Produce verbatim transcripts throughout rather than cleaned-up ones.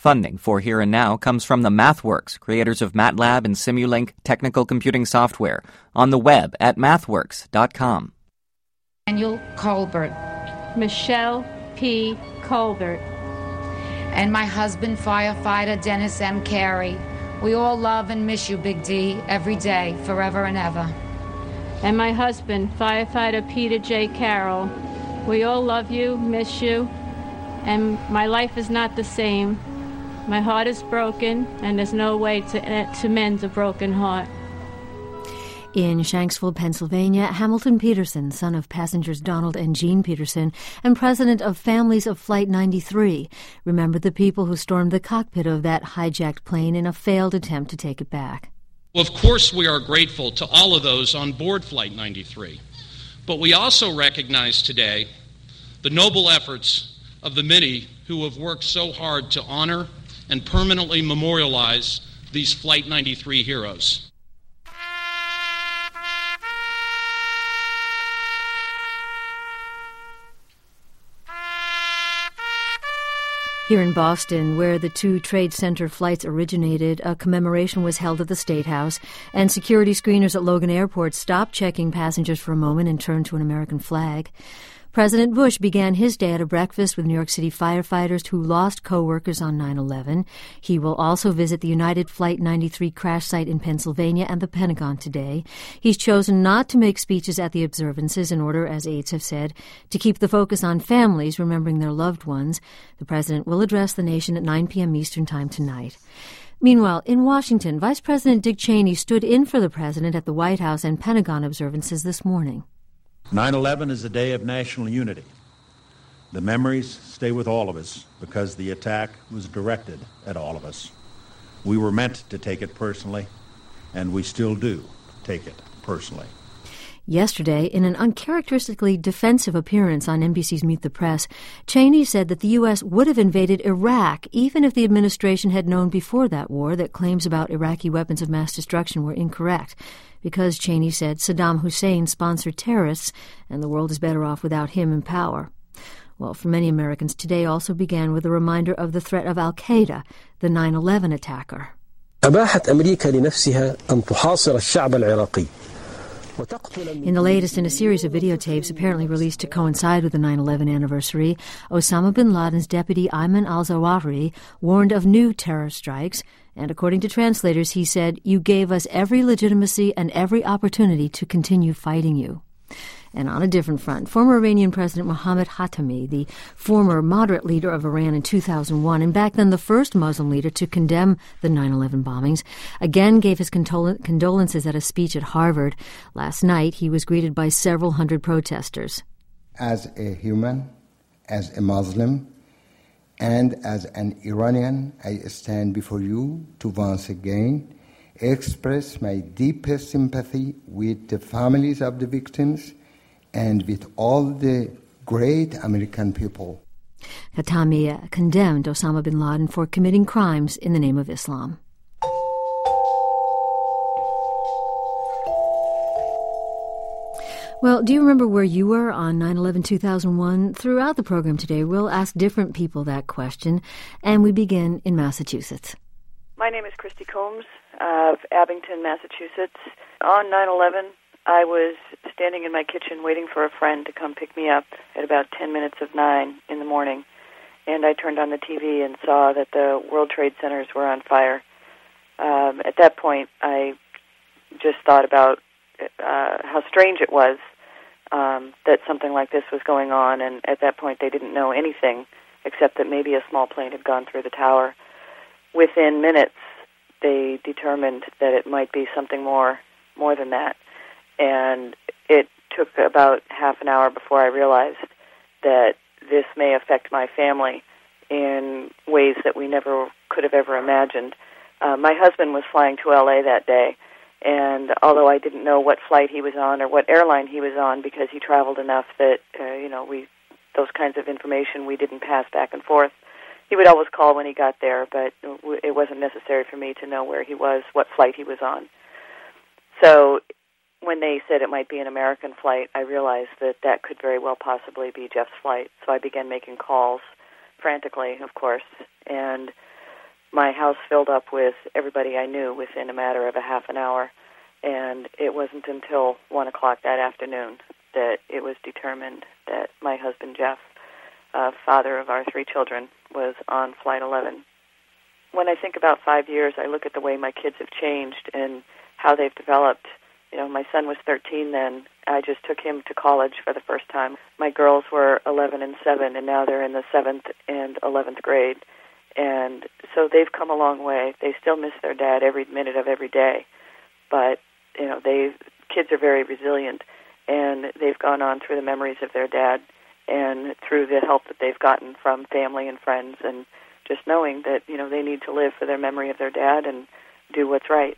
Funding for Here and Now comes from the MathWorks, creators of MATLAB and Simulink technical computing software, on the web at mathworks dot com. Daniel Colbert. Michelle P. Colbert. And my husband, firefighter Dennis M. Carey. We all love and miss you, Big D, every day, forever and ever. And my husband, firefighter Peter J. Carroll. We all love you, miss you, and my life is not the same. My heart is broken, and there's no way to, to mend a broken heart. In Shanksville, Pennsylvania, Hamilton Peterson, son of passengers Donald and Jean Peterson, and president of Families of Flight ninety-three, remembered the people who stormed the cockpit of that hijacked plane in a failed attempt to take it back. Well, of course we are grateful to all of those on board Flight ninety-three, but we also recognize today the noble efforts of the many who have worked so hard to honor and permanently memorialize these Flight ninety-three heroes. Here in Boston, where the two Trade Center flights originated, a commemoration was held at the State House, and security screeners at Logan Airport stopped checking passengers for a moment and turned to an American flag. President Bush began his day at a breakfast with New York City firefighters who lost co-workers on nine eleven. He will also visit the United Flight ninety-three crash site in Pennsylvania and the Pentagon today. He's chosen not to make speeches at the observances in order, as aides have said, to keep the focus on families remembering their loved ones. The president will address the nation at nine p.m. Eastern Time tonight. Meanwhile, in Washington, Vice President Dick Cheney stood in for the president at the White House and Pentagon observances this morning. nine eleven is a day of national unity. The memories stay with all of us because the attack was directed at all of us. We were meant to take it personally, and we still do take it personally. Yesterday, in an uncharacteristically defensive appearance on N B C's Meet the Press, Cheney said that the U S would have invaded Iraq even if the administration had known before that war that claims about Iraqi weapons of mass destruction were incorrect, because, Cheney said, Saddam Hussein sponsored terrorists and the world is better off without him in power. Well, for many Americans, today also began with a reminder of the threat of al-Qaeda, the nine eleven attacker. أباحت أمريكا لنفسها أن تحاصر الشعب العراقي. In the latest in a series of videotapes apparently released to coincide with the nine eleven anniversary, Osama bin Laden's deputy Ayman al-Zawahiri warned of new terror strikes, and according to translators, he said, "You gave us every legitimacy and every opportunity to continue fighting you." And on a different front, former Iranian President Mohammad Khatami, the former moderate leader of Iran in two thousand one, and back then the first Muslim leader to condemn the nine eleven bombings, again gave his condol- condolences at a speech at Harvard. Last night, he was greeted by several hundred protesters. As a human, as a Muslim, and as an Iranian, I stand before you to once again express my deepest sympathy with the families of the victims and with all the great American people. Khatami condemned Osama bin Laden for committing crimes in the name of Islam. Well, do you remember where you were on nine eleven two thousand one? Throughout the program today, we'll ask different people that question, and we begin in Massachusetts. My name is Christy Combs of Abington, Massachusetts. On nine eleven, I was standing in my kitchen waiting for a friend to come pick me up at about ten minutes of nine in the morning, and I turned on the T V and saw that the World Trade Centers were on fire. Um, at that point, I just thought about uh, how strange it was um, that something like this was going on, and at that point they didn't know anything except that maybe a small plane had gone through the tower. Within minutes, they determined that it might be something more, more than that. And it took about half an hour before I realized that this may affect my family in ways that we never could have ever imagined. Uh, my husband was flying to L A that day, and although I didn't know what flight he was on or what airline he was on because he traveled enough that, uh, you know, we those kinds of information we didn't pass back and forth, he would always call when he got there, but it wasn't necessary for me to know where he was, what flight he was on. So when they said it might be an American flight, I realized that that could very well possibly be Jeff's flight. So I began making calls, frantically, of course, and my house filled up with everybody I knew within a matter of a half an hour. And it wasn't until one o'clock that afternoon that it was determined that my husband, Jeff, uh, father of our three children, was on Flight eleven. When I think about five years, I look at the way my kids have changed and how they've developed. You know, my son was thirteen then. I just took him to college for the first time. My girls were eleven and seven, and now they're in the seventh and eleventh grade. And so they've come a long way. They still miss their dad every minute of every day. But, you know, they kids are very resilient, and they've gone on through the memories of their dad and through the help that they've gotten from family and friends, and just knowing that, you know, they need to live for their memory of their dad and do what's right.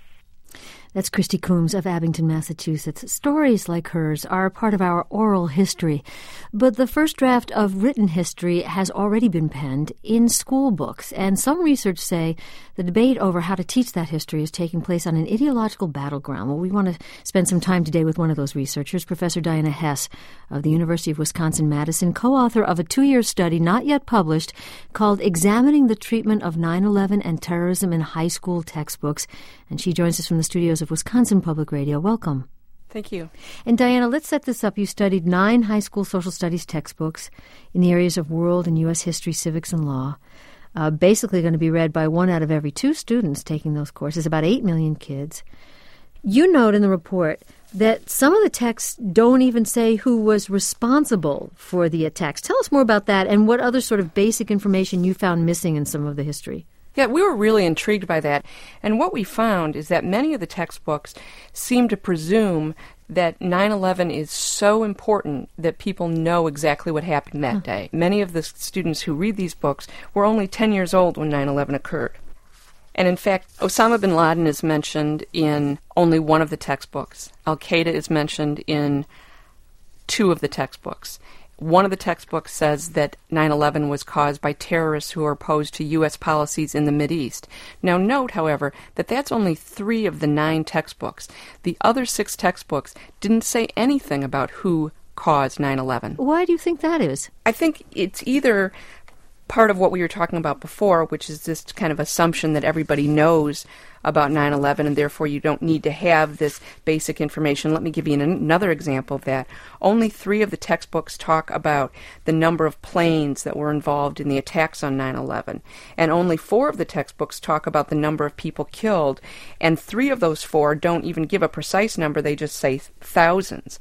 That's Christy Coombs of Abington, Massachusetts. Stories like hers are part of our oral history, but the first draft of written history has already been penned in school books, and some research say the debate over how to teach that history is taking place on an ideological battleground. Well, we want to spend some time today with one of those researchers, Professor Diana Hess of the University of Wisconsin-Madison, co-author of a two-year study not yet published called Examining the Treatment of nine eleven and Terrorism in High School Textbooks, and she joins us from the studios of Wisconsin Public Radio. Welcome. Thank you. And Diana, let's set this up. You studied nine high school social studies textbooks in the areas of world and U S history, civics, and law, uh, basically going to be read by one out of every two students taking those courses, about eight million kids. You note in the report that some of the texts don't even say who was responsible for the attacks. Tell us more about that and what other sort of basic information you found missing in some of the history. Yeah, we were really intrigued by that. And what we found is that many of the textbooks seem to presume that nine eleven is so important that people know exactly what happened that huh. day. Many of the students who read these books were only ten years old when nine eleven occurred. And in fact, Osama bin Laden is mentioned in only one of the textbooks. Al-Qaeda is mentioned in two of the textbooks. One of the textbooks says that nine eleven was caused by terrorists who are opposed to U S policies in the Mideast. Now note, however, that that's only three of the nine textbooks. The other six textbooks didn't say anything about who caused nine eleven. Why do you think that is? I think it's either part of what we were talking about before, which is this kind of assumption that everybody knows about nine eleven, and therefore you don't need to have this basic information. Let me give you an, another example of that. Only three of the textbooks talk about the number of planes that were involved in the attacks on nine eleven, and only four of the textbooks talk about the number of people killed, and three of those four don't even give a precise number, they just say thousands.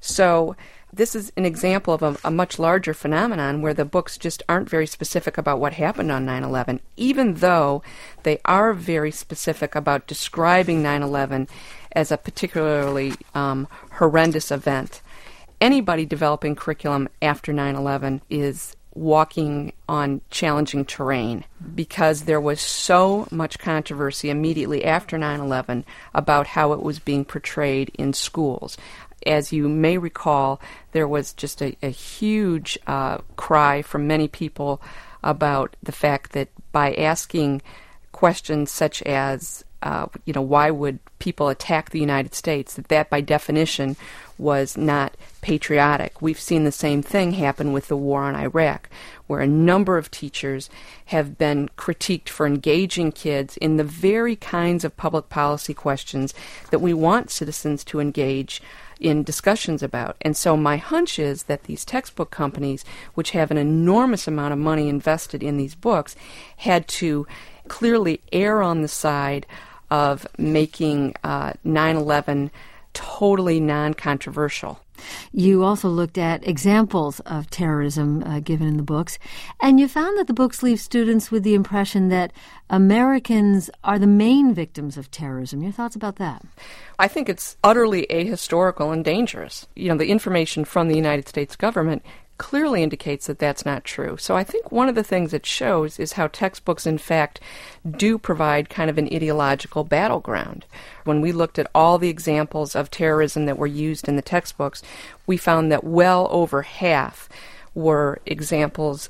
So this is an example of a, a much larger phenomenon where the books just aren't very specific about what happened on nine eleven, even though they are very specific about describing nine eleven as a particularly um, horrendous event. Anybody developing curriculum after nine eleven is walking on challenging terrain because there was so much controversy immediately after nine eleven about how it was being portrayed in schools. As you may recall, there was just a, a huge uh, cry from many people about the fact that by asking questions such as, uh, you know, why would people attack the United States, that that by definition was not patriotic. We've seen the same thing happen with the war on Iraq, where a number of teachers have been critiqued for engaging kids in the very kinds of public policy questions that we want citizens to engage in discussions about. And so my hunch is that these textbook companies, which have an enormous amount of money invested in these books, had to clearly err on the side of making uh, nine eleven totally non-controversial. You also looked at examples of terrorism uh, given in the books, and you found that the books leave students with the impression that Americans are the main victims of terrorism. Your thoughts about that? I think it's utterly ahistorical and dangerous. You know, the information from the United States government clearly indicates that that's not true. So I think one of the things it shows is how textbooks, in fact, do provide kind of an ideological battleground. When we looked at all the examples of terrorism that were used in the textbooks, we found that well over half were examples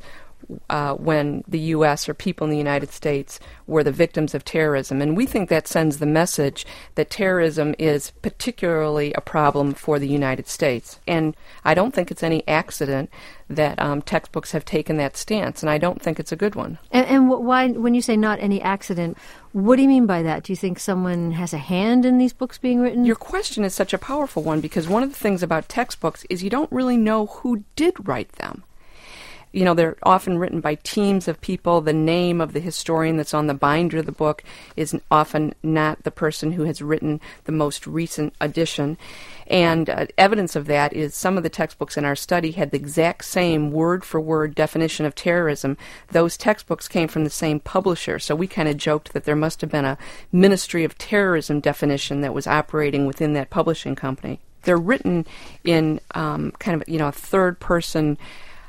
uh, when the U S or people in the United States were the victims of terrorism. And we think that sends the message that terrorism is particularly a problem for the United States. And I don't think it's any accident that um, textbooks have taken that stance, and I don't think it's a good one. And, and why, when you say not any accident, what do you mean by that? Do you think someone has a hand in these books being written? Your question is such a powerful one, because one of the things about textbooks is you don't really know who did write them. You know, they're often written by teams of people. The name of the historian that's on the binder of the book is often not the person who has written the most recent edition. And uh, evidence of that is some of the textbooks in our study had the exact same word-for-word definition of terrorism. Those textbooks came from the same publisher, so we kind of joked that there must have been a Ministry of Terrorism definition that was operating within that publishing company. They're written in um, kind of, you know, a third-person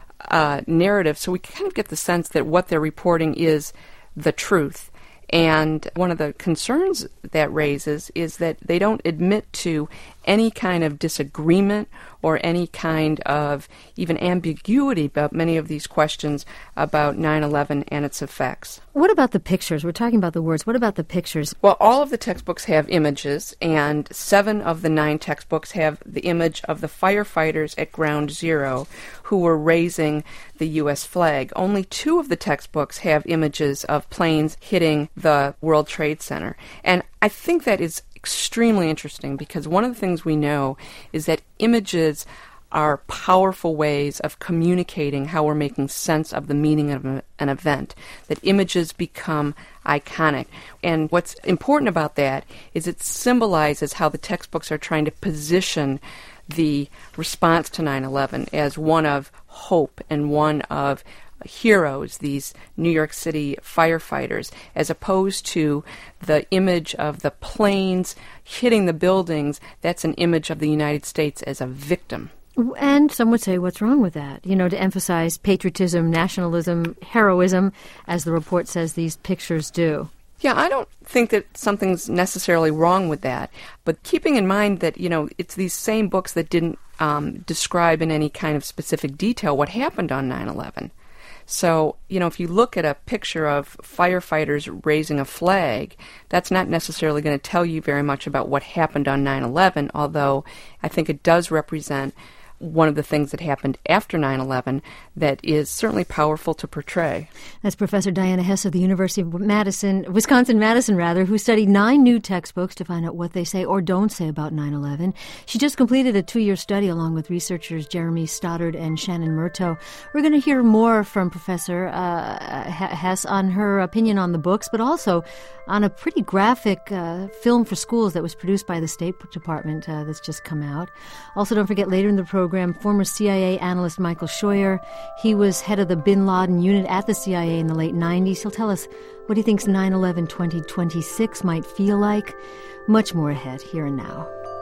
Uh, narrative, so we kind of get the sense that what they're reporting is the truth. And one of the concerns that raises is that they don't admit to any kind of disagreement or any kind of even ambiguity about many of these questions about nine eleven and its effects. What about the pictures? We're talking about the words. What about the pictures? Well, all of the textbooks have images, and seven of the nine textbooks have the image of the firefighters at Ground Zero who were raising the U S flag. Only two of the textbooks have images of planes hitting the World Trade Center. And I think that is extremely interesting, because one of the things we know is that images are powerful ways of communicating how we're making sense of the meaning of an event, that images become iconic. And what's important about that is it symbolizes how the textbooks are trying to position the response to nine eleven as one of hope and one of heroes, these New York City firefighters, as opposed to the image of the planes hitting the buildings. That's an image of the United States as a victim. And some would say, what's wrong with that? You know, to emphasize patriotism, nationalism, heroism, as the report says these pictures do. Yeah, I don't think that something's necessarily wrong with that. But keeping in mind that, you know, it's these same books that didn't um, describe in any kind of specific detail what happened on nine eleven. So, you know, if you look at a picture of firefighters raising a flag, that's not necessarily going to tell you very much about what happened on nine eleven, although I think it does represent one of the things that happened after nine eleven that is certainly powerful to portray. That's Professor Diana Hess of the University of Madison, Wisconsin-Madison, rather, who studied nine new textbooks to find out what they say or don't say about nine eleven. She just completed a two-year study along with researchers Jeremy Stoddard and Shannon Murtough. We're going to hear more from Professor uh, Hess on her opinion on the books, but also on a pretty graphic uh, film for schools that was produced by the State Department uh, that's just come out. Also, don't forget, later in the program, former C I A analyst Michael Scheuer. He was head of the Bin Laden unit at the C I A in the late nineties. He'll tell us what he thinks nine eleven twenty twenty-six might feel like. Much more ahead, here and now.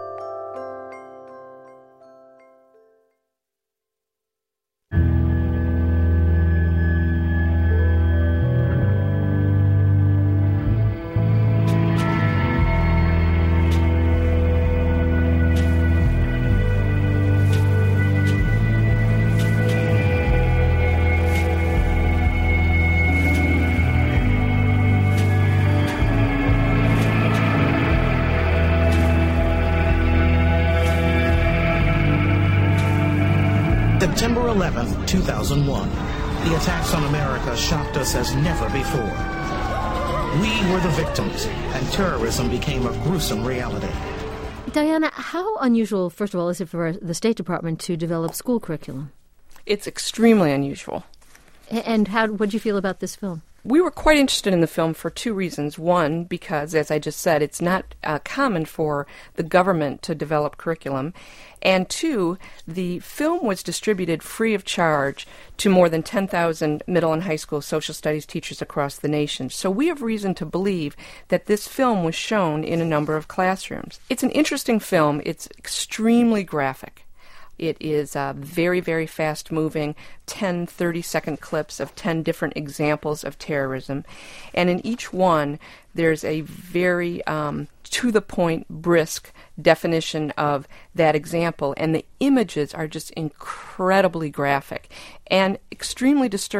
September eleventh, two thousand one. The attacks on America shocked us as never before. We were the victims, and terrorism became a gruesome reality. Diana, how unusual, first of all, is it for the State Department to develop school curriculum? It's extremely unusual. And how? What did you feel about this film? We were quite interested in the film for two reasons. One, because, as I just said, it's not uh, common for the government to develop curriculum. And two, the film was distributed free of charge to more than ten thousand middle and high school social studies teachers across the nation. So we have reason to believe that this film was shown in a number of classrooms. It's an interesting film. It's extremely graphic. It is uh, very, very fast-moving, ten thirty-second clips of ten different examples of terrorism. And in each one, there's a very um, to-the-point, brisk definition of that example. And the images are just incredibly graphic and extremely disturbing.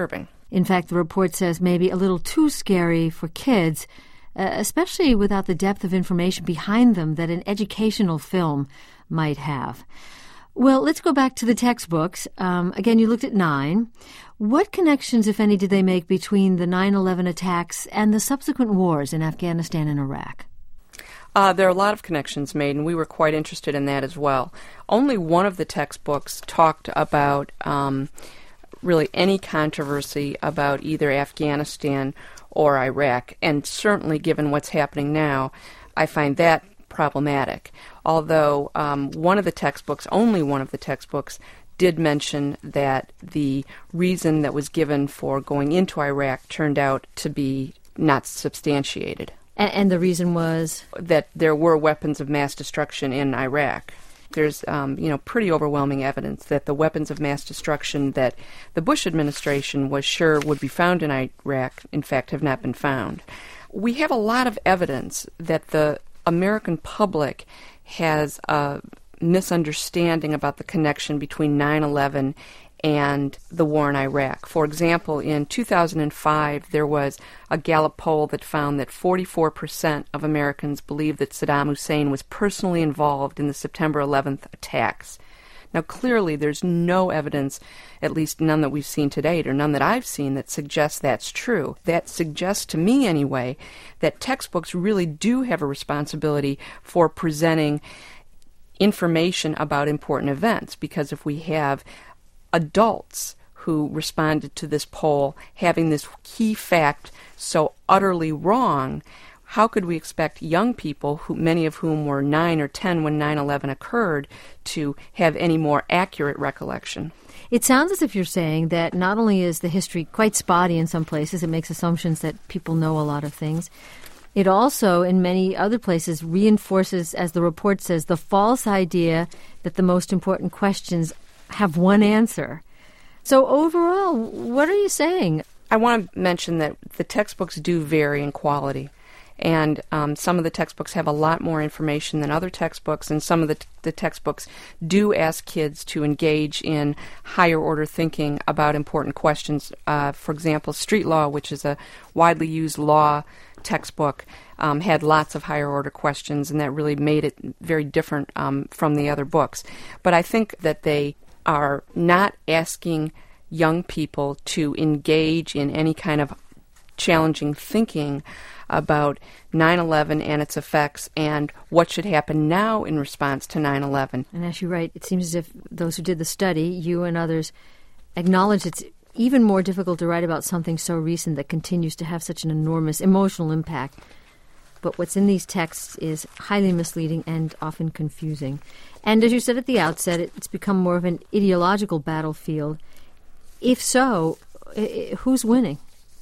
In fact, the report says maybe a little too scary for kids, uh, especially without the depth of information behind them that an educational film might have. Well, let's go back to the textbooks. Um, again, you looked at nine. What connections, if any, did they make between the nine eleven attacks and the subsequent wars in Afghanistan and Iraq? Uh, there are a lot of connections made, and we were quite interested in that as well. Only one of the textbooks talked about um, really any controversy about either Afghanistan or Iraq, and certainly given what's happening now, I find that problematic. Although um, one of the textbooks, only one of the textbooks, did mention that the reason that was given for going into Iraq turned out to be not substantiated. And, and the reason was? That there were weapons of mass destruction in Iraq. There's, um, you know, pretty overwhelming evidence that the weapons of mass destruction that the Bush administration was sure would be found in Iraq, in fact, have not been found. We have a lot of evidence that the American public has a misunderstanding about the connection between nine eleven and the war in Iraq. For example, in two thousand five, there was a Gallup poll that found that forty-four percent of Americans believed that Saddam Hussein was personally involved in the September eleventh attacks. Now, clearly, there's no evidence, at least none that we've seen to date, or none that I've seen, that suggests that's true. That suggests to me, anyway, that textbooks really do have a responsibility for presenting information about important events, because if we have adults who responded to this poll having this key fact so utterly wrong, how could we expect young people, who many of whom were nine or ten when nine eleven occurred, to have any more accurate recollection? It sounds as if you're saying that not only is the history quite spotty in some places, it makes assumptions that people know a lot of things, it also, in many other places, reinforces, as the report says, the false idea that the most important questions have one answer. So overall, what are you saying? I want to mention that the textbooks do vary in quality. And um, some of the textbooks have a lot more information than other textbooks, and some of the, t- the textbooks do ask kids to engage in higher order thinking about important questions. Uh, for example, Street Law, which is a widely used law textbook, um, had lots of higher order questions, and that really made it very different um, from the other books. But I think that they are not asking young people to engage in any kind of challenging thinking about nine eleven and its effects and what should happen now in response to nine eleven. And as you write, it seems as if those who did the study, you and others, acknowledge it's even more difficult to write about something so recent that continues to have such an enormous emotional impact. But what's in these texts is highly misleading and often confusing. And as you said at the outset, it's become more of an ideological battlefield. If so, who's winning?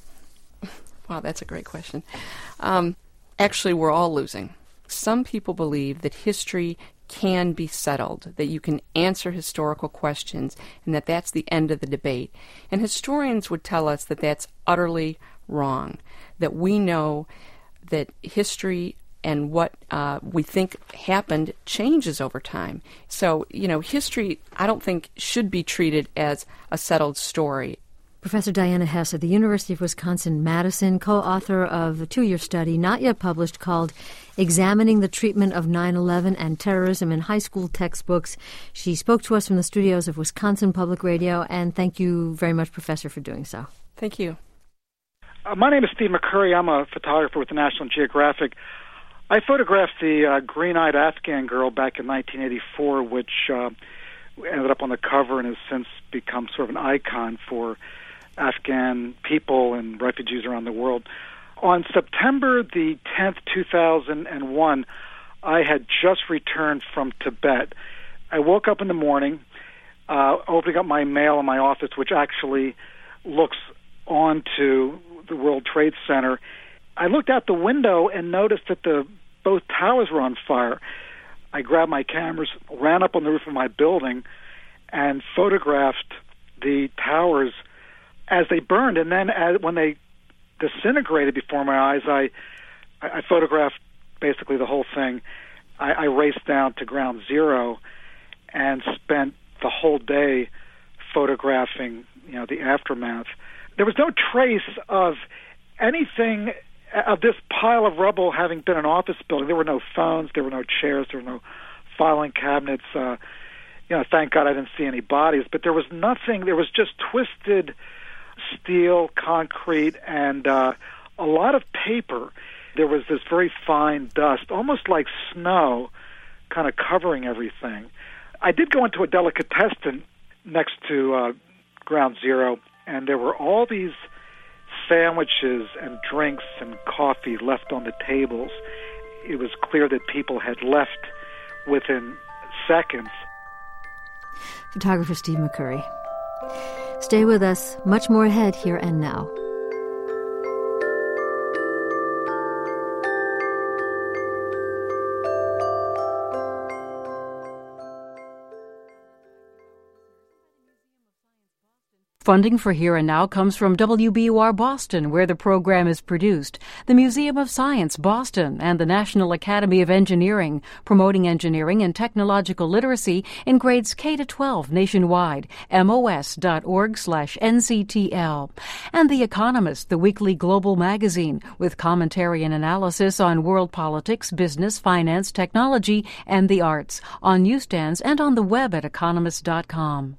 Wow, that's a great question. Um, actually, we're all losing. Some people believe that history can be settled, that you can answer historical questions, and that that's the end of the debate. And historians would tell us that that's utterly wrong, that we know that history and what uh, we think happened changes over time. So, you know, history, I don't think, should be treated as a settled story. Professor Diana Hess at the University of Wisconsin-Madison, co-author of a two-year study, not yet published, called Examining the Treatment of nine eleven and Terrorism in High School Textbooks. She spoke to us from the studios of Wisconsin Public Radio, and thank you very much, Professor, for doing so. Thank you. Uh, my name is Steve McCurry. I'm a photographer with the National Geographic. I photographed the uh, green-eyed Afghan girl back in nineteen eighty-four, which uh, ended up on the cover and has since become sort of an icon for Afghan people and refugees around the world. On September the tenth, two thousand one, I had just returned from Tibet. I woke up in the morning, uh, opening up my mail in my office, which actually looks onto the World Trade Center. I looked out the window and noticed that the both towers were on fire. I grabbed my cameras, ran up on the roof of my building, and photographed the towers as they burned. And then as, when they disintegrated before my eyes, I, I photographed basically the whole thing. I, I raced down to ground zero and spent the whole day photographing, you know, the aftermath. there was no trace of anything of this pile of rubble having been an office building. There were no phones, there were no chairs, there were no filing cabinets. Uh, you know, thank God I didn't see any bodies, but there was nothing. There was just twisted steel, concrete, and uh, a lot of paper. There was this very fine dust, almost like snow, kind of covering everything. I did go into a delicatessen next to uh, Ground Zero, and there were all these sandwiches and drinks and coffee left on the tables. It was clear that people had left within seconds. Photographer Steve McCurry. Stay with us. Much more ahead here and now. Funding for Here and Now comes from W B U R Boston, where the program is produced, the Museum of Science Boston, and the National Academy of Engineering, promoting engineering and technological literacy in grades K to twelve nationwide, mos.org slash nctl. And The Economist, the weekly global magazine, with commentary and analysis on world politics, business, finance, technology, and the arts, on newsstands and on the web at economist dot com.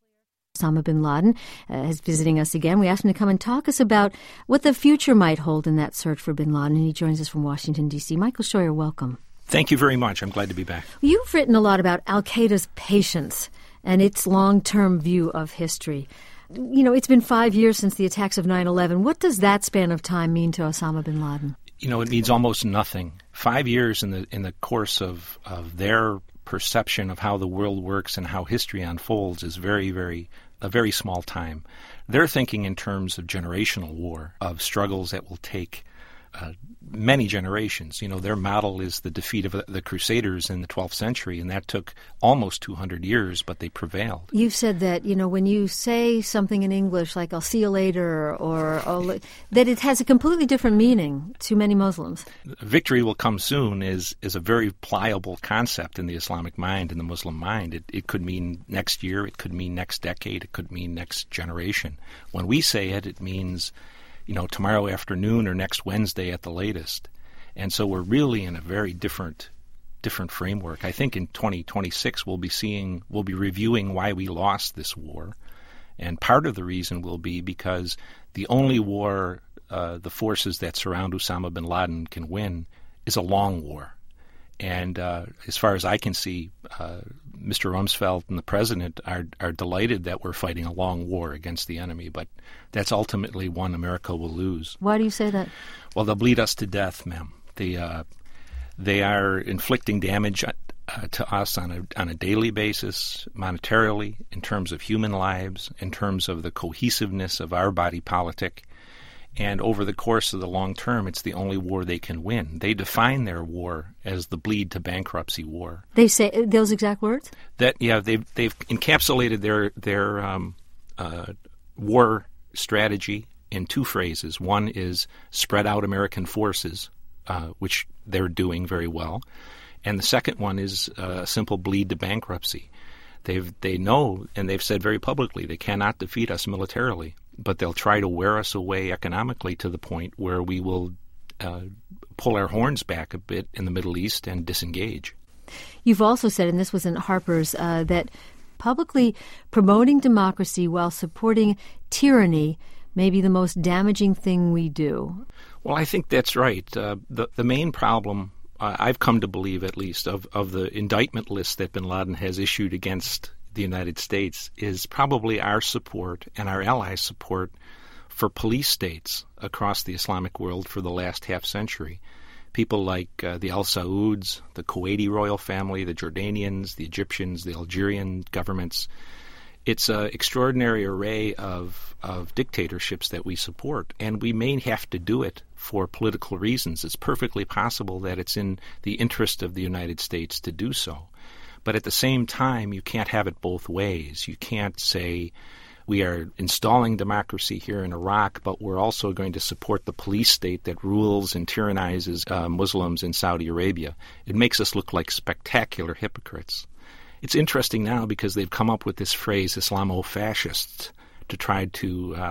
Osama bin Laden uh, is visiting us again. We asked him to come and talk us about what the future might hold in that search for bin Laden, and he joins us from Washington, D C Michael Scheuer, welcome. Thank you very much. I'm glad to be back. You've written a lot about al-Qaeda's patience and its long-term view of history. You know, it's been five years since the attacks of nine eleven. What does that span of time mean to Osama bin Laden? You know, it means almost nothing. Five years in the in the course of, of their perception of how the world works and how history unfolds is very, very, a very small time. They're thinking in terms of generational war, of struggles that will take uh, many generations. You know, their model is the defeat of the Crusaders in the twelfth century, and that took almost two hundred years, but they prevailed. You've said that, you know, when you say something in English like, I'll see you later, or I'll, that it has a completely different meaning to many Muslims. Victory will come soon is, is a very pliable concept in the Islamic mind, in the Muslim mind. It, it could mean next year, it could mean next decade, it could mean next generation. When we say it, it means, you know, tomorrow afternoon or next Wednesday at the latest. And so we're really in a very different different framework. I think in twenty twenty-six we'll be seeing, we'll be reviewing why we lost this war. And part of the reason will be because the only war uh, the forces that surround Osama bin Laden can win is a long war. And uh, as far as I can see, uh, Mister Rumsfeld and the president are, are delighted that we're fighting a long war against the enemy, but that's ultimately one America will lose. Why do you say that? Well, they'll bleed us to death, ma'am. They, uh, they are inflicting damage uh, to us on a, on a daily basis, monetarily, in terms of human lives, in terms of the cohesiveness of our body politic. And over the course of the long term, it's the only war they can win. They define their war as the bleed to bankruptcy war. They say those exact words? That yeah, they've they've encapsulated their their um, uh, war strategy in two phrases. One is spread out American forces, uh, which they're doing very well, and the second one is uh, a simple bleed to bankruptcy. They've they know, and they've said very publicly, they cannot defeat us militarily, but they'll try to wear us away economically to the point where we will uh, pull our horns back a bit in the Middle East and disengage. You've also said, and this was in Harper's, uh, that publicly promoting democracy while supporting tyranny may be the most damaging thing we do. Well, I think that's right. Uh, the, the main problem, uh, I've come to believe at least, of, of the indictment list that bin Laden has issued against the United States is probably our support and our allies' support for police states across the Islamic world for the last half century. People like uh, the Al Sauds, the Kuwaiti royal family, the Jordanians, the Egyptians, the Algerian governments. It's an extraordinary array of, of dictatorships that we support, and we may have to do it for political reasons. It's perfectly possible that it's in the interest of the United States to do so. But at the same time, you can't have it both ways. You can't say we are installing democracy here in Iraq, but we're also going to support the police state that rules and tyrannizes uh, Muslims in Saudi Arabia. It makes us look like spectacular hypocrites. It's interesting now because they've come up with this phrase, Islamo-fascists, to try to uh,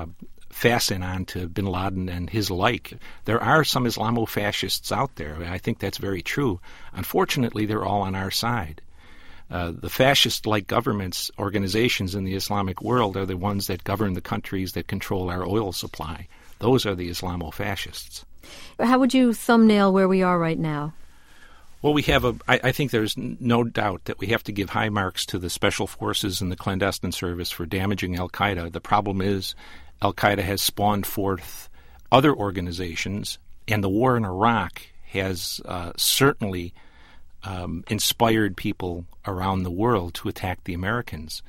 fasten on to bin Laden and his like. There are some Islamo-fascists out there. I think that's very true. Unfortunately, they're all on our side. Uh, the fascist-like governments, organizations in the Islamic world are the ones that govern the countries that control our oil supply. Those are the Islamo-fascists. How would you thumbnail where we are right now? Well, we have a. I, I think there's no doubt that we have to give high marks to the special forces and the clandestine service for damaging al-Qaeda. The problem is al-Qaeda has spawned forth other organizations, and the war in Iraq has uh, certainly um, inspired people around the world to attack the Americans.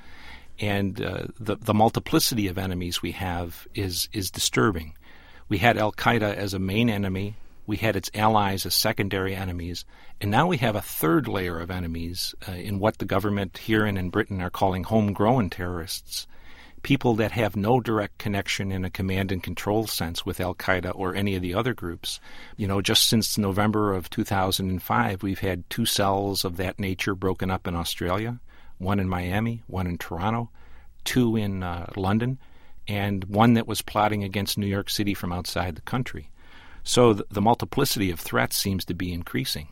And uh, the, the multiplicity of enemies we have is is disturbing. We had al-Qaeda as a main enemy. We had its allies as secondary enemies. And now we have a third layer of enemies uh, in what the government here and in Britain are calling homegrown terrorists, people that have no direct connection in a command and control sense with al-Qaeda or any of the other groups. You know, just since November of two thousand five, we've had two cells of that nature broken up in Australia, one in Miami, one in Toronto, two in uh, London, and one that was plotting against New York City from outside the country. So the, the multiplicity of threats seems to be increasing.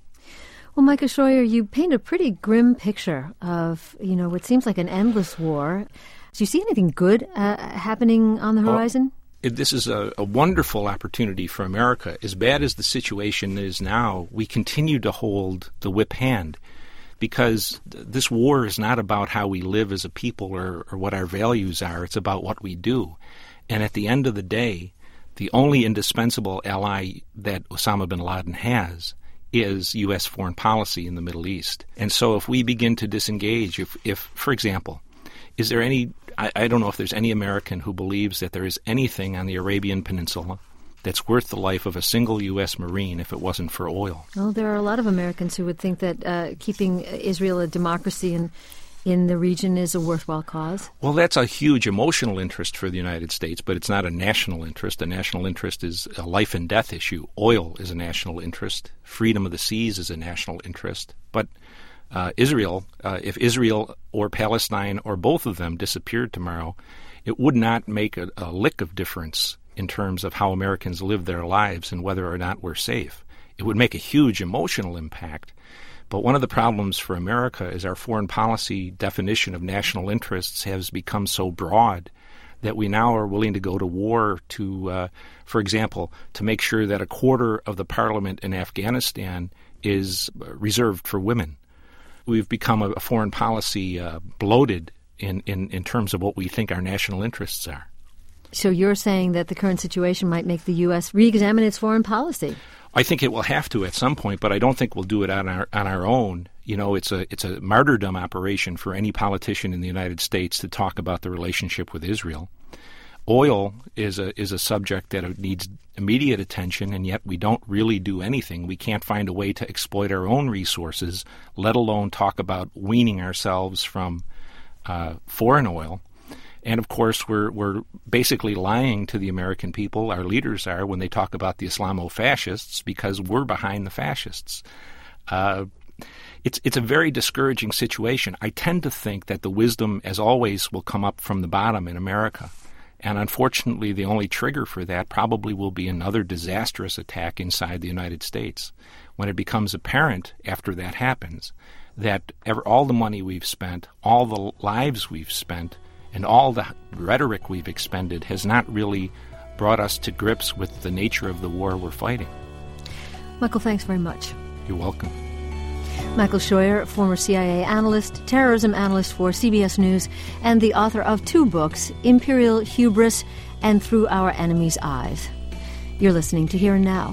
Well, Michael Scheuer, you paint a pretty grim picture of, you know, what seems like an endless war. Do you see anything good uh, happening on the horizon? Well, this is a, a wonderful opportunity for America. As bad as the situation is now, we continue to hold the whip hand, because th- this war is not about how we live as a people or, or what our values are. It's about what we do. And at the end of the day, the only indispensable ally that Osama bin Laden has is U S foreign policy in the Middle East. And so if we begin to disengage, if, if for example, is there any, I, I don't know if there's any American who believes that there is anything on the Arabian Peninsula that's worth the life of a single U S Marine if it wasn't for oil. Well, there are a lot of Americans who would think that uh, keeping Israel a democracy in, in the region is a worthwhile cause. Well, that's a huge emotional interest for the United States, but it's not a national interest. A national interest is a life and death issue. Oil is a national interest. Freedom of the seas is a national interest. But uh, Israel, uh, if Israel or Palestine or both of them disappeared tomorrow, it would not make a, a lick of difference in terms of how Americans live their lives and whether or not we're safe. It would make a huge emotional impact. But one of the problems for America is our foreign policy definition of national interests has become so broad that we now are willing to go to war to, uh, for example, to make sure that a quarter of the parliament in Afghanistan is reserved for women. We've become a, a foreign policy uh, bloated in, in, in terms of what we think our national interests are. So you're saying that the current situation might make the U S re-examine its foreign policy? I think it will have to at some point, but I don't think we'll do it on our on our own. You know, it's a it's a martyrdom operation for any politician in the United States to talk about the relationship with Israel. Oil is a is a subject that needs immediate attention, and yet we don't really do anything. We can't find a way to exploit our own resources, let alone talk about weaning ourselves from uh, foreign oil. And, of course, we're we're basically lying to the American people, our leaders are, when they talk about the Islamo-fascists, because we're behind the fascists. Uh, it's it's a very discouraging situation. I tend to think that the wisdom, as always, will come up from the bottom in America. And, unfortunately, the only trigger for that probably will be another disastrous attack inside the United States. When it becomes apparent after that happens that ever, all the money we've spent, all the lives we've spent, and all the rhetoric we've expended has not really brought us to grips with the nature of the war we're fighting. Michael, thanks very much. You're welcome. Michael Scheuer, former C I A analyst, terrorism analyst for C B S News, and the author of two books, Imperial Hubris and Through Our Enemy's Eyes. You're listening to Here and Now.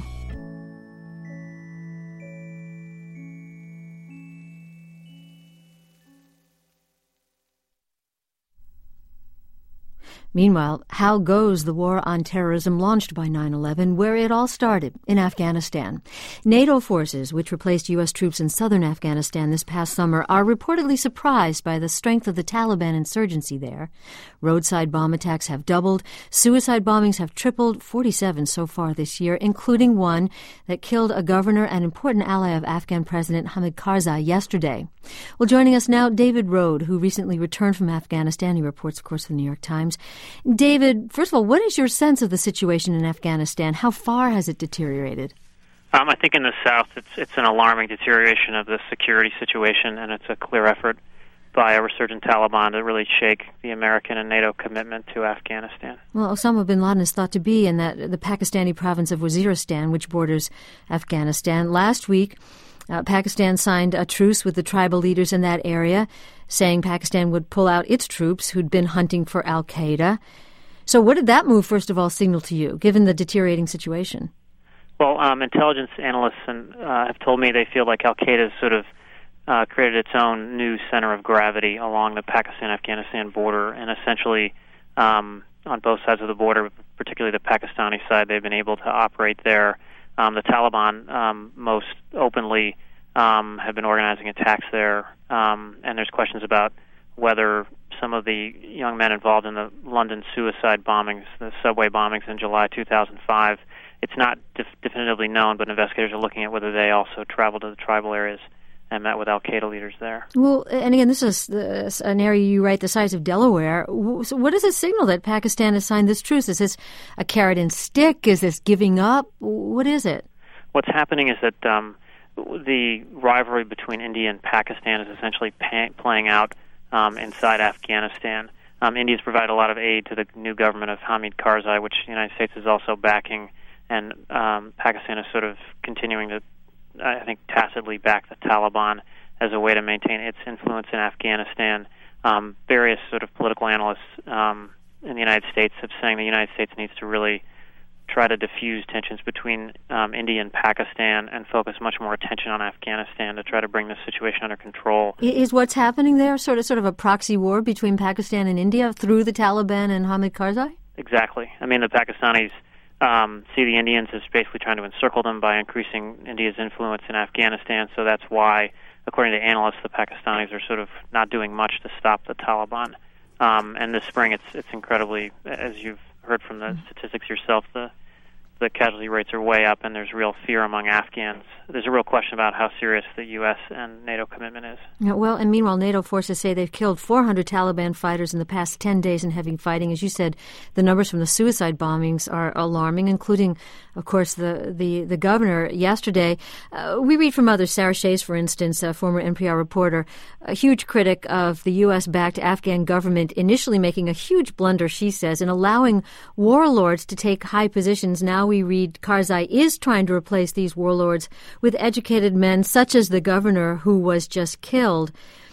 Meanwhile, how goes the war on terrorism launched by nine eleven, where it all started, in Afghanistan? NATO forces, which replaced U S troops in southern Afghanistan this past summer, are reportedly surprised by the strength of the Taliban insurgency there. Roadside bomb attacks have doubled. Suicide bombings have tripled, forty-seven so far this year, including one that killed a governor and important ally of Afghan President Hamid Karzai yesterday. Well, joining us now, David Rohde, who recently returned from Afghanistan. He reports, of course, for the New York Times. David, first of all, what is your sense of the situation in Afghanistan? How far has it deteriorated? Um, I think in the South it's it's an alarming deterioration of the security situation, and it's a clear effort by a resurgent Taliban to really shake the American and NATO commitment to Afghanistan. Well, Osama bin Laden is thought to be in that the Pakistani province of Waziristan, which borders Afghanistan. Last week, uh, Pakistan signed a truce with the tribal leaders in that area, saying Pakistan would pull out its troops who'd been hunting for al-Qaeda. So what did that move, first of all, signal to you, given the deteriorating situation? Well, um, intelligence analysts and, uh, have told me they feel like al-Qaeda has sort of uh, created its own new center of gravity along the Pakistan-Afghanistan border, and essentially um, on both sides of the border, particularly the Pakistani side, they've been able to operate there. Um, the Taliban um, most openly um, have been organizing attacks there, um, and there's questions about whether some of the young men involved in the London suicide bombings, the subway bombings in July two thousand five, it's not def- definitively known, but investigators are looking at whether they also traveled to the tribal areas and met with al-Qaeda leaders there. Well, and again, this is uh, an area you write the size of Delaware. So what does it signal that Pakistan has signed this truce? Is this a carrot and stick? Is this giving up? What is it? What's happening is that um, the rivalry between India and Pakistan is essentially pay- playing out um, inside Afghanistan. Um, India's provided a lot of aid to the new government of Hamid Karzai, which the United States is also backing, and um, Pakistan is sort of continuing to, I think, tacitly back the Taliban as a way to maintain its influence in Afghanistan. Um, various sort of political analysts um, in the United States have saying the United States needs to really try to diffuse tensions between um, India and Pakistan and focus much more attention on Afghanistan to try to bring the situation under control. Is what's happening there sort of sort of a proxy war between Pakistan and India through the Taliban and Hamid Karzai? Exactly. I mean, the Pakistanis Um, see the Indians as basically trying to encircle them by increasing India's influence in Afghanistan, so that's why, according to analysts, the Pakistanis are sort of not doing much to stop the Taliban. Um, and this spring, it's it's incredibly, as you've heard from the statistics yourself, the the casualty rates are way up, and there's real fear among Afghans. There's a real question about how serious the U S and NATO commitment is. Yeah, well, and meanwhile, NATO forces say they've killed four hundred Taliban fighters in the past ten days in heavy fighting. As you said, the numbers from the suicide bombings are alarming, including, of course, the, the, the governor yesterday. Uh, we read from others, Sarah Shays, for instance, a former N P R reporter, a huge critic of the U S-backed Afghan government, initially making a huge blunder, she says, in allowing warlords to take high positions. Now we read Karzai is trying to replace these warlords with educated men such as the governor who was just killed.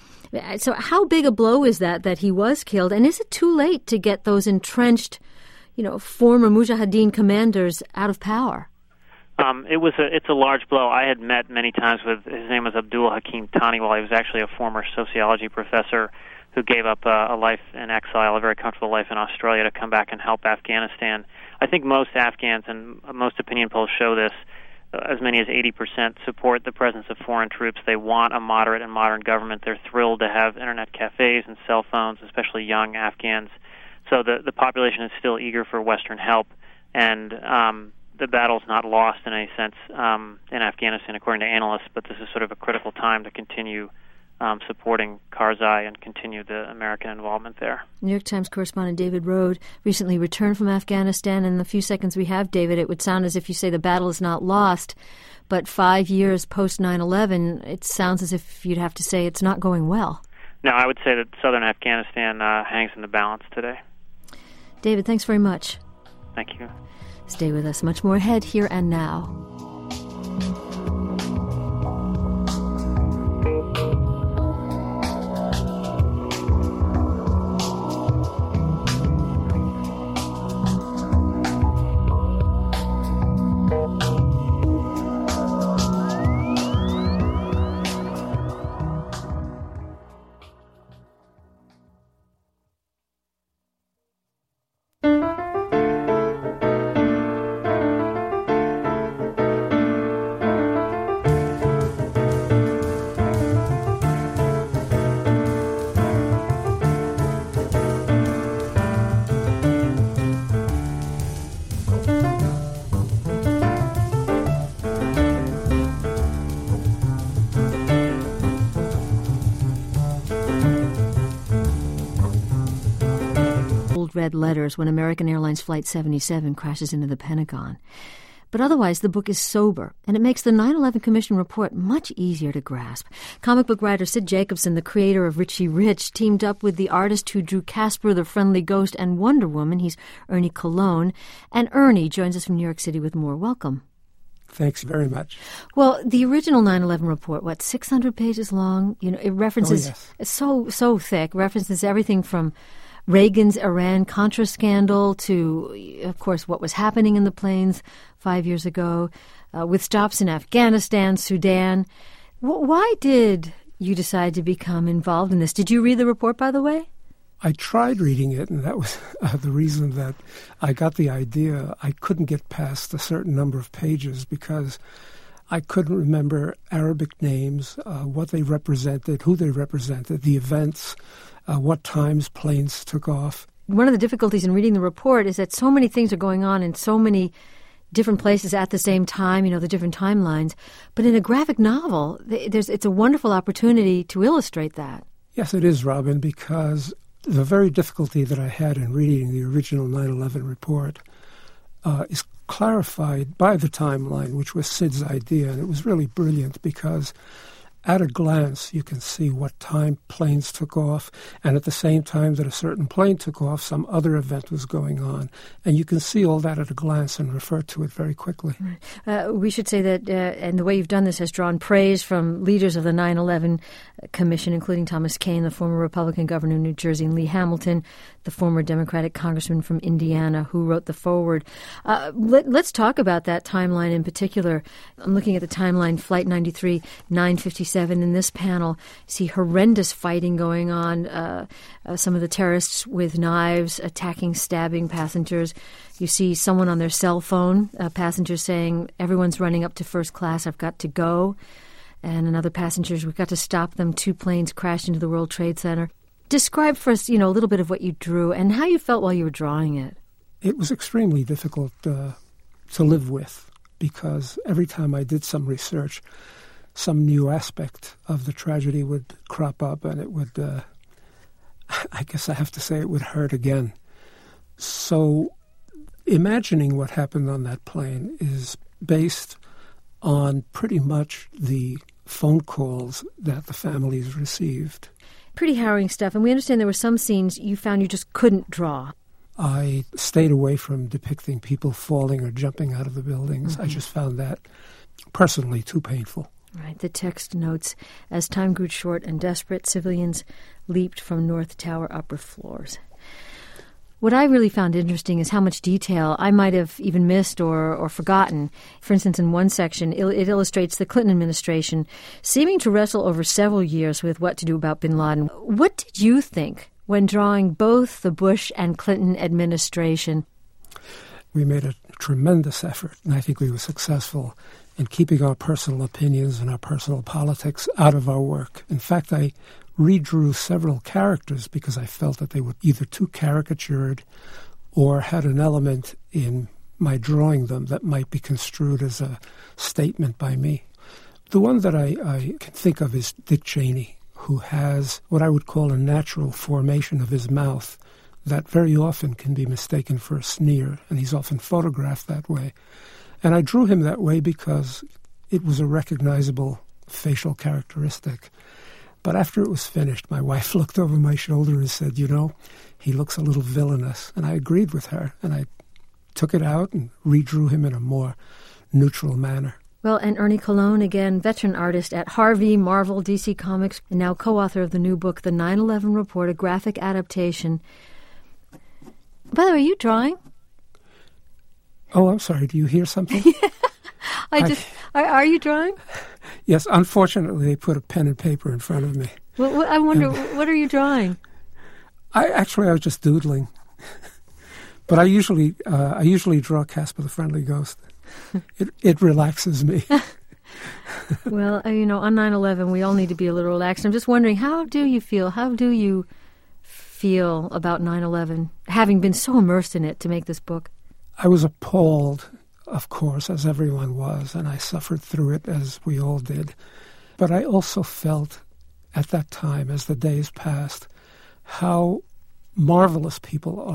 So how big a blow is that, that he was killed? And is it too late to get those entrenched, you know, former Mujahideen commanders out of power? Um, it was a, it's a large blow. I had met many times with, his name was Abdul Hakim Taniwal. He was actually a former sociology professor who gave up a, a life in exile, a very comfortable life in Australia, to come back and help Afghanistan. I think most Afghans, and most opinion polls show this, as many as eighty percent support the presence of foreign troops. They want a moderate and modern government. They're thrilled to have internet cafes and cell phones, especially young Afghans. So the, the population is still eager for Western help, and um, the battle's not lost in any sense um, in Afghanistan, according to analysts, but this is sort of a critical time to continue Um, supporting Karzai and continue the American involvement there. New York Times correspondent David Rohde recently returned from Afghanistan. In the few seconds we have, David, it would sound as if you say the battle is not lost, but five years post nine eleven, it sounds as if you'd have to say it's not going well. No, I would say that southern Afghanistan uh, hangs in the balance today. David, thanks very much. Thank you. Stay with us. Much more ahead, Here and Now. red letters when American Airlines Flight seventy-seven crashes into the Pentagon. But otherwise, the book is sober, and it makes the nine eleven Commission report much easier to grasp. Comic book writer Sid Jacobson, the creator of Richie Rich, teamed up with the artist who drew Casper the Friendly Ghost and Wonder Woman. He's Ernie Colón. And Ernie joins us from New York City with more. Welcome. Thanks very much. Well, the original nine eleven report, what, six hundred pages long? You know, it references, oh, yes. so, so thick, references everything from Reagan's Iran-Contra scandal to, of course, what was happening in the planes five years ago, uh, with stops in Afghanistan, Sudan. W- why did you decide to become involved in this? Did you read the report, by the way? I tried reading it, and that was uh, the reason that I got the idea. I couldn't get past a certain number of pages because I couldn't remember Arabic names, uh, what they represented, who they represented, the events, uh, what times planes took off. One of the difficulties in reading the report is that so many things are going on in so many different places at the same time, you know, the different timelines. But in a graphic novel, there's it's a wonderful opportunity to illustrate that. Yes, it is, Robin, because the very difficulty that I had in reading the original nine eleven report uh, is clarified by the timeline, which was Sid's idea, and it was really brilliant because at a glance you can see what time planes took off, and at the same time that a certain plane took off, some other event was going on. And you can see all that at a glance and refer to it very quickly. Uh, we should say that, uh, and the way you've done this has drawn praise from leaders of the nine eleven Commission, including Thomas Kean, the former Republican governor of New Jersey, and Lee Hamilton, the former Democratic congressman from Indiana, who wrote the foreword. Uh, let, let's talk about that timeline in particular. I'm looking at the timeline, Flight ninety-three, nine fifty-seven. In this panel, you see horrendous fighting going on, uh, uh, some of the terrorists with knives attacking, stabbing passengers. You see someone on their cell phone, a passenger saying, everyone's running up to first class, I've got to go. And another passenger, we've got to stop them. Two planes crashed into the World Trade Center. Describe for us, you know, a little bit of what you drew and how you felt while you were drawing it. It was extremely difficult uh, to live with because every time I did some research, some new aspect of the tragedy would crop up, and it would, uh, I guess I have to say, it would hurt again. So imagining what happened on that plane is based on pretty much the phone calls that the families received. Pretty harrowing stuff, and we understand there were some scenes you found you just couldn't draw. I stayed away from depicting people falling or jumping out of the buildings. Mm-hmm. I just found that personally too painful. Right. The text notes, as time grew short and desperate, civilians leaped from North Tower upper floors. What I really found interesting is how much detail I might have even missed or, or forgotten. For instance, in one section, it, it illustrates the Clinton administration seeming to wrestle over several years with what to do about bin Laden. What did you think when drawing both the Bush and Clinton administration? We made a tremendous effort, and I think we were successful in keeping our personal opinions and our personal politics out of our work. In fact, I redrew several characters because I felt that they were either too caricatured or had an element in my drawing them that might be construed as a statement by me. The one that I, I can think of is Dick Cheney, who has what I would call a natural formation of his mouth that very often can be mistaken for a sneer, and he's often photographed that way. And I drew him that way because it was a recognizable facial characteristic. But after it was finished, my wife looked over my shoulder and said, you know, he looks a little villainous. And I agreed with her, and I took it out and redrew him in a more neutral manner. Well, and Ernie Colón, again, veteran artist at Harvey, Marvel, D C Comics, and now co-author of the new book, The nine eleven Report, a graphic adaptation. By the way, are you drawing? Oh, I'm sorry. Do you hear something? I just I, are, are you drawing? Yes. Unfortunately, they put a pen and paper in front of me. Well, what, I wonder, and, what are you drawing? I actually I was just doodling, but I usually uh, I usually draw Casper the Friendly Ghost. It it relaxes me. Well, you know, on nine eleven, we all need to be a little relaxed. I'm just wondering, how do you feel? How do you feel about nine eleven, having been so immersed in it to make this book? I was appalled, of course, as everyone was, and I suffered through it as we all did. But I also felt at that time, as the days passed, how marvelous people are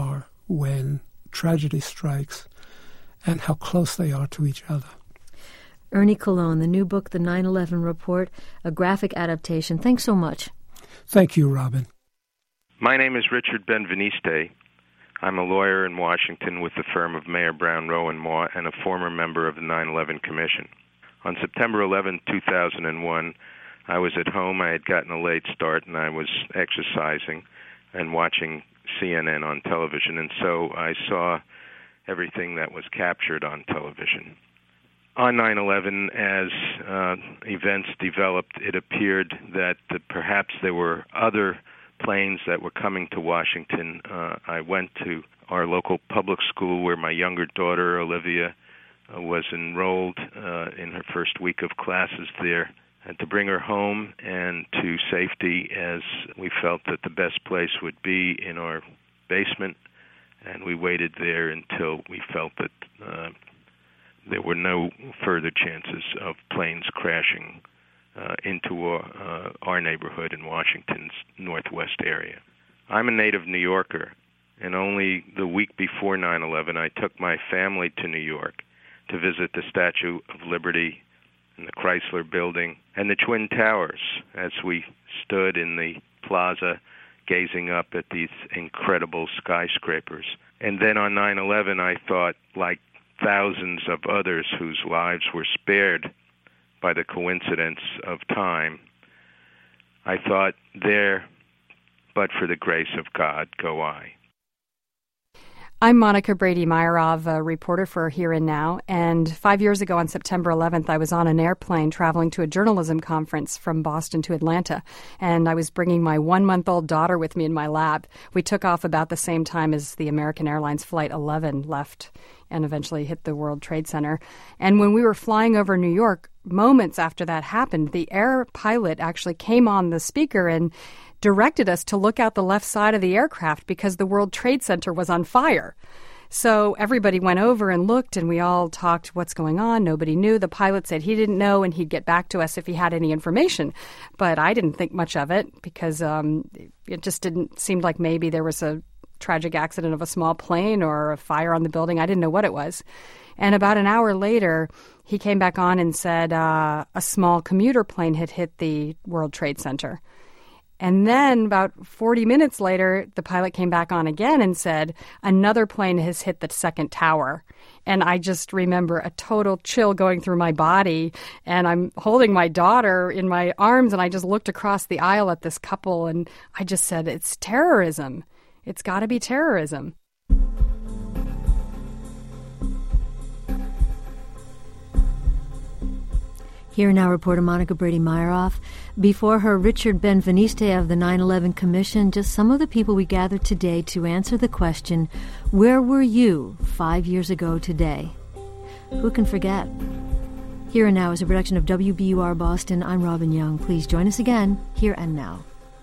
when tragedy strikes and how close they are to each other. Ernie Colon, the new book, The nine eleven Report, a graphic adaptation. Thanks so much. Thank you, Robin. My name is Richard Benveniste. I'm a lawyer in Washington with the firm of Mayer Brown Rowe and Maw and a former member of the nine eleven Commission. On September eleventh, two thousand one, I was at home. I had gotten a late start, and I was exercising and watching C N N on television, and so I saw everything that was captured on television. On nine eleven, as uh, events developed, it appeared that uh, perhaps there were other planes that were coming to Washington. Uh, I went to our local public school where my younger daughter, Olivia, uh, was enrolled uh, in her first week of classes there, and to bring her home and to safety, as we felt that the best place would be in our basement, and we waited there until we felt that uh, there were no further chances of planes crashing uh, into our, uh, our neighborhood in Washington's northwest area. I'm a native New Yorker, and only the week before nine eleven, I took my family to New York to visit the Statue of Liberty and the Chrysler Building and the Twin Towers as we stood in the plaza gazing up at these incredible skyscrapers. And then on nine eleven, I thought, like thousands of others whose lives were spared by the coincidence of time, I thought, there, but for the grace of God, go I. I'm Monica Brady-Meyerov, a reporter for Here and Now, and five years ago on September eleventh, I was on an airplane traveling to a journalism conference from Boston to Atlanta, and I was bringing my one-month-old daughter with me in my lap. We took off about the same time as the American Airlines Flight eleven left and eventually hit the World Trade Center. And when we were flying over New York, moments after that happened, the air pilot actually came on the speaker and directed us to look out the left side of the aircraft because the World Trade Center was on fire. So everybody went over and looked, and we all talked, what's going on? Nobody knew. The pilot said he didn't know, and he'd get back to us if he had any information. But I didn't think much of it because um, it just didn't seem like maybe there was a tragic accident of a small plane or a fire on the building. I didn't know what it was. And about an hour later, he came back on and said uh, a small commuter plane had hit the World Trade Center. And then about forty minutes later, the pilot came back on again and said, another plane has hit the second tower. And I just remember a total chill going through my body. And I'm holding my daughter in my arms, and I just looked across the aisle at this couple, and I just said, it's terrorism. It's got to be terrorism. Here now, reporter Monica Brady-Meyerov. Before her, Richard Benveniste of the nine eleven Commission, just some of the people we gathered today to answer the question, where were you five years ago today? Who can forget? Here and Now is a production of W B U R Boston. I'm Robin Young. Please join us again, Here and Now.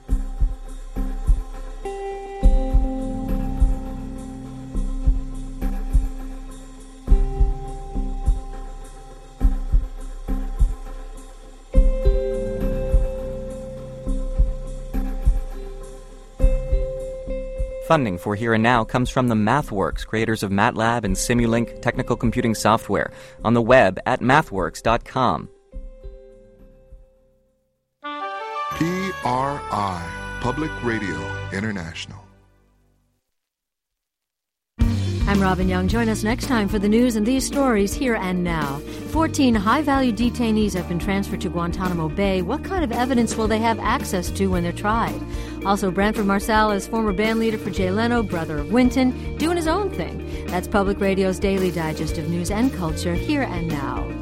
Funding for Here and Now comes from the MathWorks, creators of MATLAB and Simulink technical computing software, on the web at mathworks dot com. P R I, Public Radio International. I'm Robin Young. Join us next time for the news and these stories Here and Now. fourteen high-value detainees have been transferred to Guantanamo Bay. What kind of evidence will they have access to when they're tried? Also, Branford Marsalis, former band leader for Jay Leno, brother of Wynton, doing his own thing. That's Public Radio's daily digest of news and culture Here and Now.